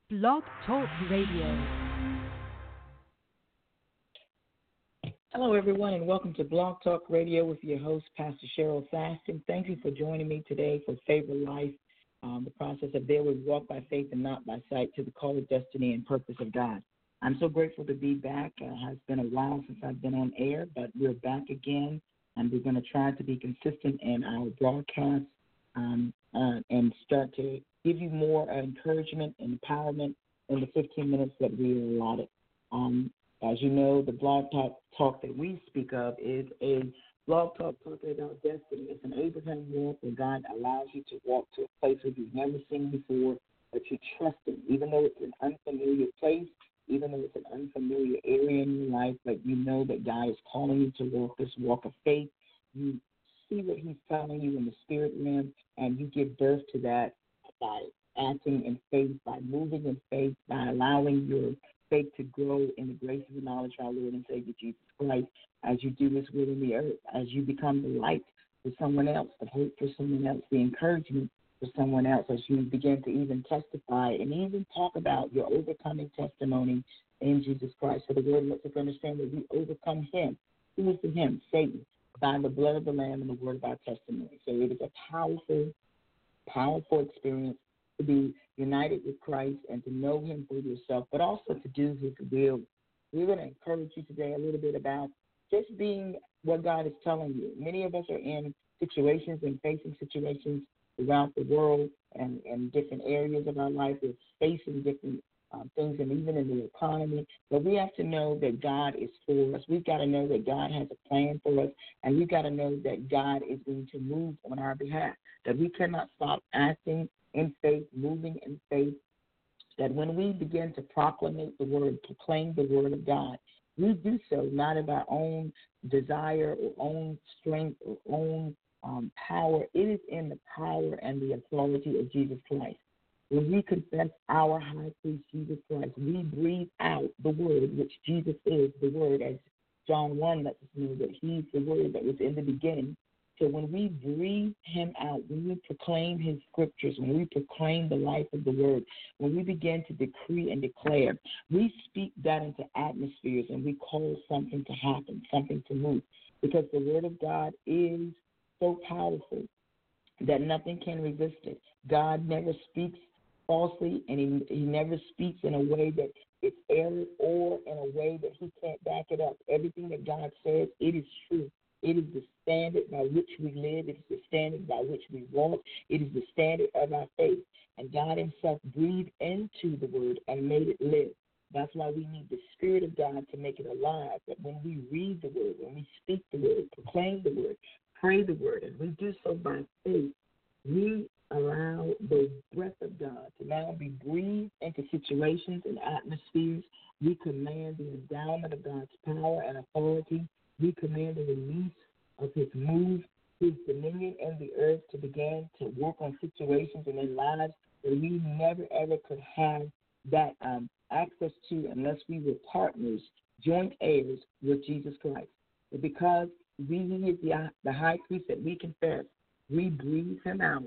Blog Talk Radio. Hello, everyone, and welcome to Blog Talk Radio with your host, Pastor Cheryl Faston. Thank you for joining me today for Favor Life, the process of there we walk by faith and not by sight to the call of destiny and purpose of God. I'm so grateful to be back. It has been a while since I've been on air, but we're back again, and we're going to try to be consistent in our broadcast and start to give you more encouragement and empowerment in the 15 minutes that we are allotted. As you know, the blog talk that we speak of is a blog talk talking about destiny. It's an Abraham walk where God allows you to walk to a place where you've never seen before, but you trust Him, even though it's an unfamiliar place, even though it's an unfamiliar area in your life, but you know that God is calling you to walk this walk of faith. You see what He's telling you in the spirit realm, and you give birth to that by acting in faith, by moving in faith, by allowing your faith to grow in the grace and the knowledge of our Lord and Savior Jesus Christ as you do His will in the earth, as you become the light for someone else, the hope for someone else, the encouragement for someone else, as you begin to even testify and even talk about your overcoming testimony in Jesus Christ. So the Word lets us understand that we overcome Him. Who is the Him? Satan, by the blood of the Lamb and the word of our testimony. So it is a powerful, powerful experience to be united with Christ and to know Him for yourself, but also to do His will. We're going to encourage you today a little bit about just being what God is telling you. Many of us are in situations and facing situations throughout the world and different areas of our life. We're facing different things, and even in the economy. But we have to know that God is for us. We've got to know that God has a plan for us, and we've got to know that God is going to move on our behalf, that we cannot stop acting in faith, moving in faith, that when we begin to proclaim the word, proclaim the word of God, we do so not of our own desire or own strength or own power. It is in the power and the authority of Jesus Christ. When we confess our high priest, Jesus Christ, we breathe out the word, which Jesus is the word, as John 1 lets us know that He's the word that was in the beginning. So when we breathe Him out, when we proclaim His scriptures, when we proclaim the life of the word, when we begin to decree and declare, we speak that into atmospheres and we cause something to happen, something to move, because the word of God is so powerful that nothing can resist it. God never speaks falsely, and he never speaks in a way that it's error or in a way that He can't back it up. Everything that God says, it is true. It is the standard by which we live. It is the standard by which we walk. It is the standard of our faith. And God Himself breathed into the word and made it live. That's why we need the Spirit of God to make it alive, that when we read the word, when we speak the word, proclaim the word, pray the word, and we do so by faith, we allow the breath of God to now be breathed into situations and atmospheres. We command the endowment of God's power and authority. We command the release of His move, His dominion in the earth to begin to work on situations and in lives that we never, ever could have that access to unless we were partners, joint heirs with Jesus Christ. But because He is the high priest that we confess, we breathe Him out.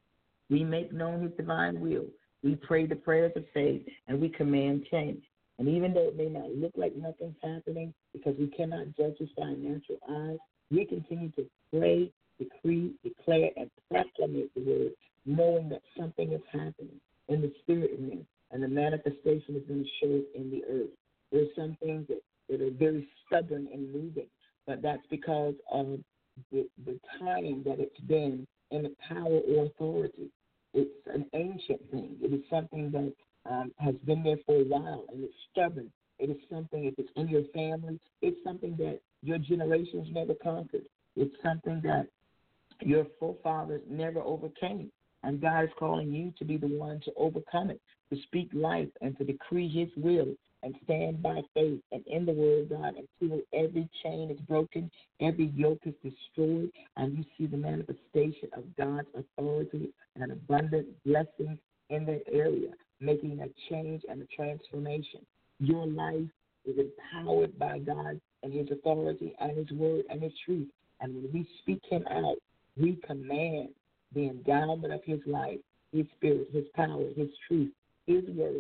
We make known His divine will. We pray the prayers of faith, and we command change. And even though it may not look like nothing's happening, because we cannot judge this by natural eyes, we continue to pray, decree, declare, and proclamate the word, knowing that something is happening in the spirit realm, and the manifestation is going to show up in the earth. There's some things that are very stubborn and moving, but that's because of the time that it's been in the power or authority. It's an ancient thing. It is something that has been there for a while, and it's stubborn. It is something, if it's in your family, it's something that your generations never conquered. It's something that your forefathers never overcame. And God is calling you to be the one to overcome it, to speak life and to decree His will and stand by faith and in the word of God until every chain is broken, every yoke is destroyed, and you see the manifestation of God's authority and abundant blessings in that area, making a change and a transformation. Your life is empowered by God and His authority and His word and His truth. And when we speak Him out, we command the endowment of His life, His spirit, His power, His truth, His word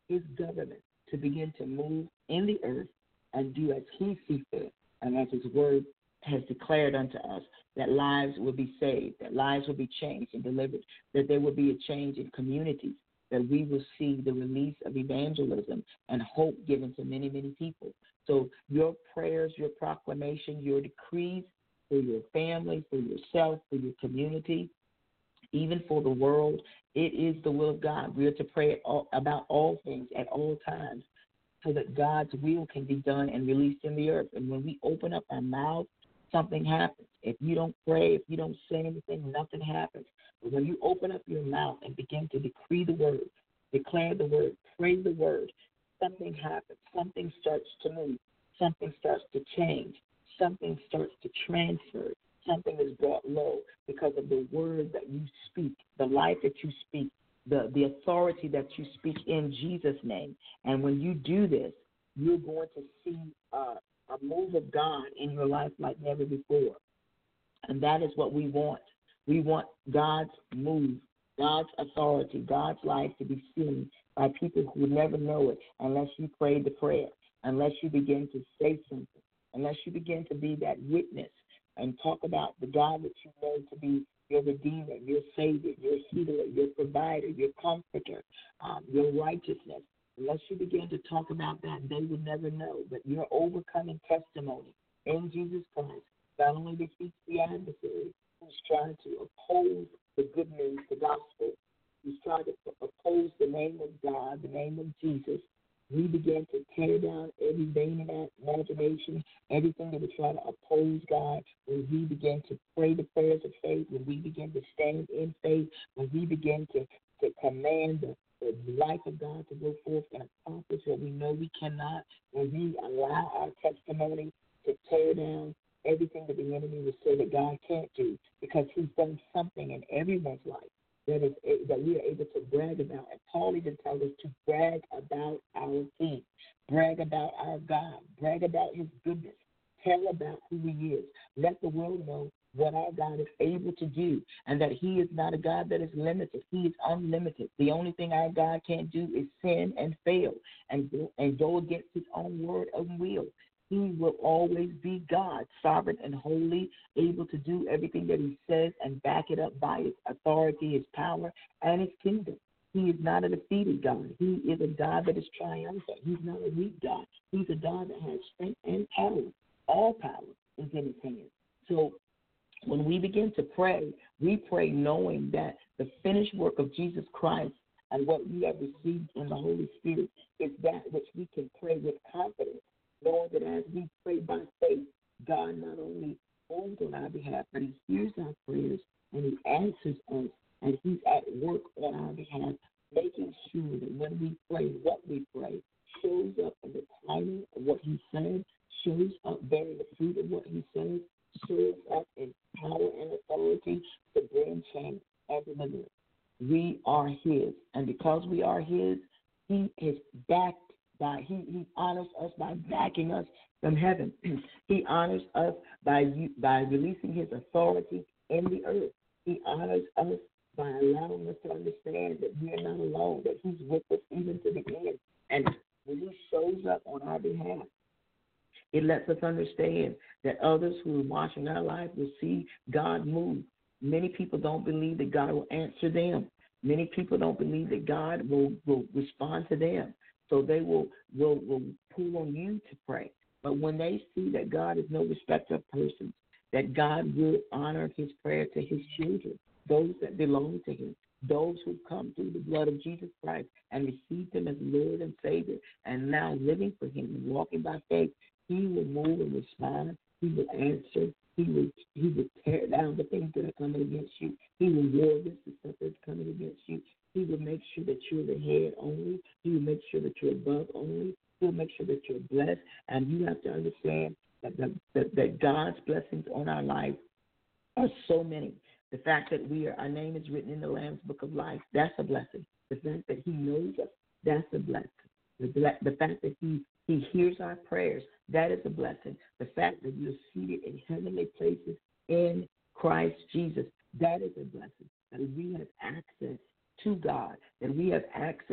his government to begin to move in the earth and do as he sees fit, and as his word has declared unto us, that lives will be saved, that lives will be changed and delivered, that there will be a change in communities, that we will see the release of evangelism and hope given to many, many people. So your prayers, your proclamation, your decrees for your family, for yourself, for your community, even for the world, it is the will of God. We are to pray about all things at all times so that God's will can be done and released in the earth. And when we open up our mouth, something happens. If you don't pray, if you don't say anything, nothing happens. But when you open up your mouth and begin to decree the word, declare the word, pray the word, something happens. Something starts to move. Something starts to change. Something starts to transfer. Something is brought low because of the word that you speak, the life that you speak, the authority that you speak in Jesus' name. And when you do this, you're going to see a move of God in your life like never before. And that is what we want. We want God's move, God's authority, God's life to be seen by people who never know it unless you pray the prayer, unless you begin to say something, unless you begin to be that witness and talk about the God that you know to be your Redeemer, your Savior, your Healer, your Provider, your Comforter, your righteousness. Unless you begin to talk about that, they will never know. But your overcoming testimony in Jesus Christ not only defeats the adversary who's trying to oppose the good news, the gospel, who's trying to oppose the name of God, the name of Jesus. We begin to tear down every vain imagination, everything that would try to oppose God. When we begin to pray the prayers of faith, when we begin to stand in faith, when we begin to command the life of God to go forth and accomplish what we know we cannot, when we allow our testimony to tear down everything that the enemy would say that God can't do, because he's done something in everyone's life that we are able to brag about. And Paul even tells us to brag about our King, brag about our God, brag about his goodness, tell about who he is. Let the world know what our God is able to do, and that he is not a God that is limited. He is unlimited. The only thing our God can't do is sin and fail and go against his own word and will. He will always be God, sovereign and holy, able to do everything that he says and back it up by his authority, his power, and his kingdom. He is not a defeated God. He is a God that is triumphant. He's not a weak God. He's a God that has strength and power. All power is in his hands. So when we begin to pray, we pray knowing that the finished work of Jesus Christ and what we have received in the Holy Spirit is that which we can pray with confidence, knowing that as we pray by faith, God not only moves on our behalf, but he hears our prayers and he answers us, and he's at work on our behalf, making sure that when we pray, what we pray shows up in the timing of what he said, shows up bearing the fruit of what he says, shows up in power and authority to bring change and deliverance. We are his, and because we are his, he is backed by, he honors us by backing us from heaven. He honors us by releasing his authority in the earth. He honors us by allowing us to understand that we are not alone, that he's with us even to the end. And when he shows up on our behalf, it lets us understand that others who are watching our life will see God move. Many people don't believe that God will answer them. Many people don't believe that God will respond to them. So they will pull on you to pray. But when they see that God is no respecter of persons, that God will honor his prayer to his children, those that belong to him, those who come through the blood of Jesus Christ and received him as Lord and Savior, and now living for him and walking by faith, he will move and respond. He will answer. He will tear down the things that are coming against you. He will war against the stuff that's coming against you. He will make sure that you're the head only. He will make sure that you're above only. He'll make sure that you're blessed. And you have to understand that God's blessings on our life are so many. The fact that our name is written in the Lamb's Book of Life, that's a blessing. The fact that he knows us, that's a blessing. The fact that he hears our prayers, that is a blessing. The fact that you're seated in heavenly places in Christ Jesus, that is a blessing. That we have access to God, that we have access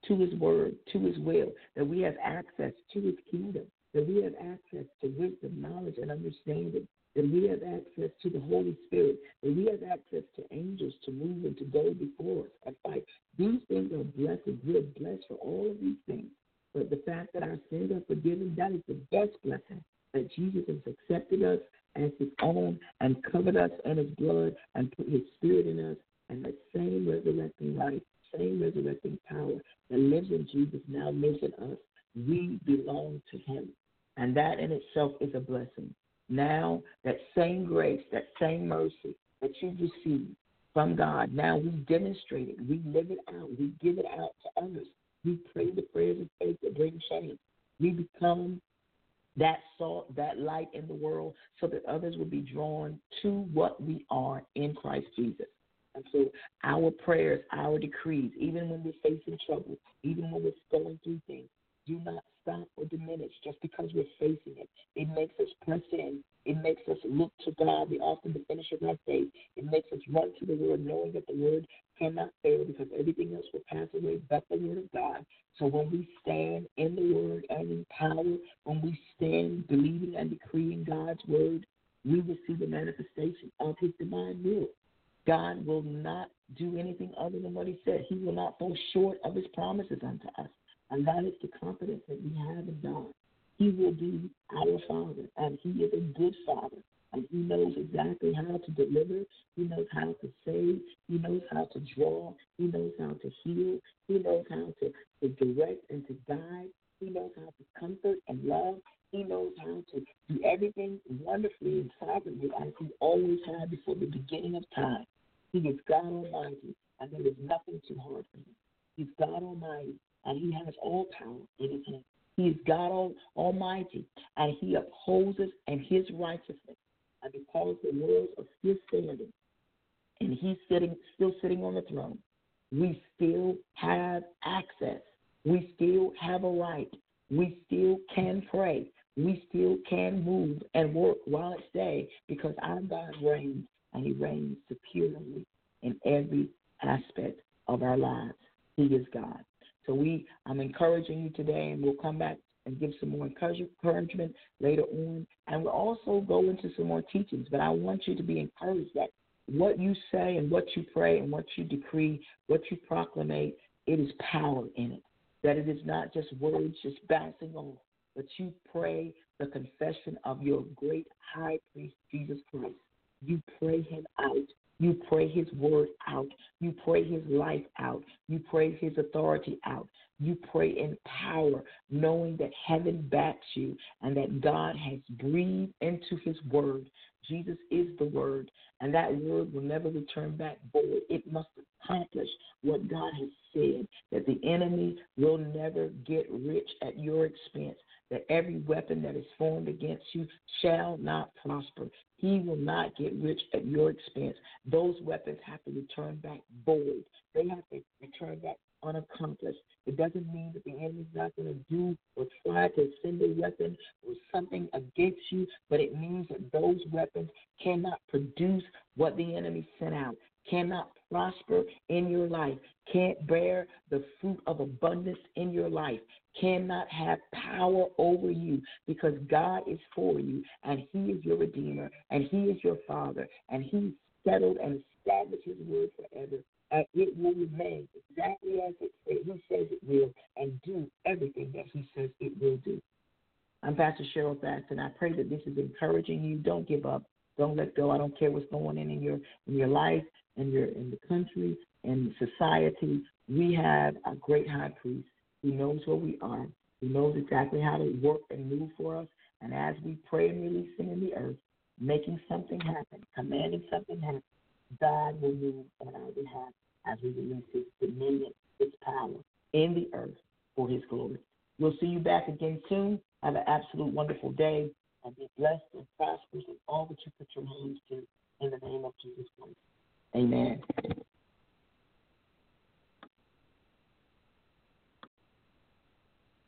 to his word, to his will, that we have access to his kingdom, that we have access to wisdom, knowledge, and understanding, that we have access to the Holy Spirit, that we have access to angels to move and to go before us and fight. These things are blessings. We are blessed for all of these things. But the fact that our sins are forgiven, that is the best blessing, that Jesus has accepted us as his own and covered us in his blood and put his spirit in us, and that same resurrecting life, same resurrecting power that lives in Jesus now lives in us. We belong to him, and that in itself is a blessing. Now, that same grace, that same mercy that you've received from God, now we demonstrate it. We live it out. We give it out to others. We pray the prayers of faith that bring change. We become that salt, that light in the world so that others will be drawn to what we are in Christ Jesus. And so our prayers, our decrees, even when we're facing trouble, even when we're going through things, do not stop or diminish just because we're facing it. It makes us press in. It makes us look to God, the author and the finisher of our faith. It makes us run to the Word, knowing that the Word cannot fail because everything else will pass away but the Word of God. So when we stand in the Word and in power, when we stand believing and decreeing God's Word, we will see the manifestation of his divine will. God will not do anything other than what he said. He will not fall short of his promises unto us. And that is the confidence that we have in God. He will be our Father, and he is a good Father. And he knows exactly how to deliver. He knows how to save. He knows how to draw. He knows how to heal. He knows how to direct and to guide. He knows how to comfort and love. He knows how to do everything wonderfully and sovereignly as he always had before the beginning of time. He is God Almighty, and there is nothing too hard for him. He's God Almighty, and he has all power in his hand. He is God Almighty, and he upholds us in his righteousness. And because the worlds are still standing, and he's still sitting on the throne, we still have access. We still have a right. We still can pray. We still can move and work while it's day because our God reigns, and he reigns superiorly in every aspect of our lives. He is God. So I'm encouraging you today, and we'll come back and give some more encouragement later on. And we'll also go into some more teachings. But I want you to be encouraged that what you say and what you pray and what you decree, what you proclamate, it is power in it. That it is not just words just bouncing off, but you pray the confession of your great high priest, Jesus Christ. You pray him out. You pray his word out. You pray his life out. You pray his authority out. You pray in power, knowing that heaven backs you and that God has breathed into his word. Jesus is the word, and that word will never return back void. It must accomplish what God has said, that the enemy will never get rich at your expense, that every weapon that is formed against you shall not prosper. He will not get rich at your expense. Those weapons have to return back void. They have to return back unaccomplished. It doesn't mean that the enemy's not going to do or try to send a weapon or something against you, but it means that those weapons cannot produce what the enemy sent out, cannot prosper in your life, can't bear the fruit of abundance in your life, cannot have power over you, because God is for you, and he is your Redeemer, and he is your Father, and he settled and established his word forever. And it will remain exactly as he says it will, and do everything that he says it will do. I'm Pastor Cheryl Fast, and I pray that this is encouraging you. Don't give up. Don't let go. I don't care what's going on in your life, in the country, in society. We have a great high priest who knows where we are, who knows exactly how to work and move for us. And as we pray and release him in the earth, making something happen, commanding something happen, God will move on our behalf as we release his dominion, his power in the earth for his glory. We'll see you back again soon. Have an absolute wonderful day, and be blessed and prosperous in all that you put your hands to, in the name of Jesus Christ. Amen.